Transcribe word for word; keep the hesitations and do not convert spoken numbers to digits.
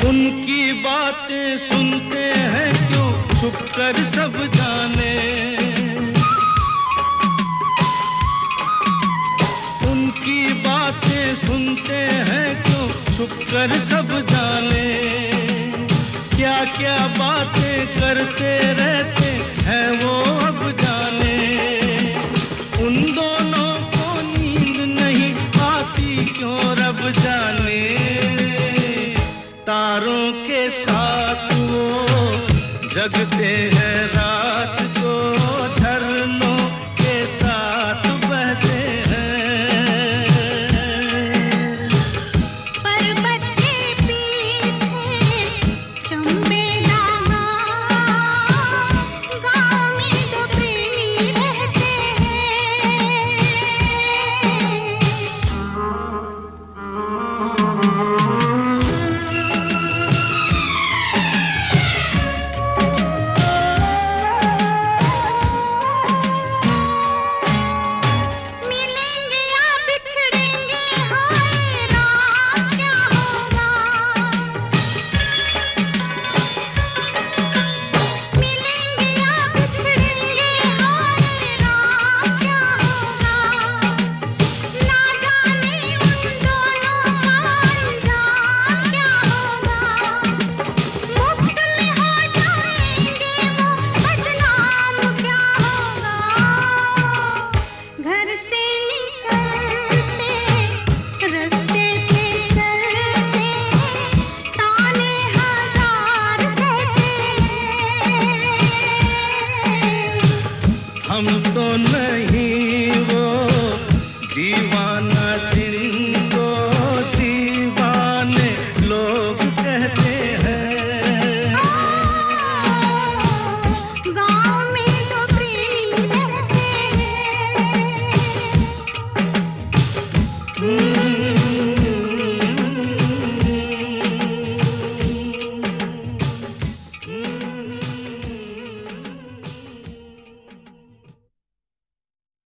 उनकी बातें सुनते हैं क्यों छुप कर सब जाने, उनकी बातें सुनते हैं क्यों छुप कर सब जाने, क्या क्या बातें करते रहते हैं वो अब जाने। उन दोनों को नींद नहीं आती क्यों रब जाने, तारों के साथ वो जगते हैं रात।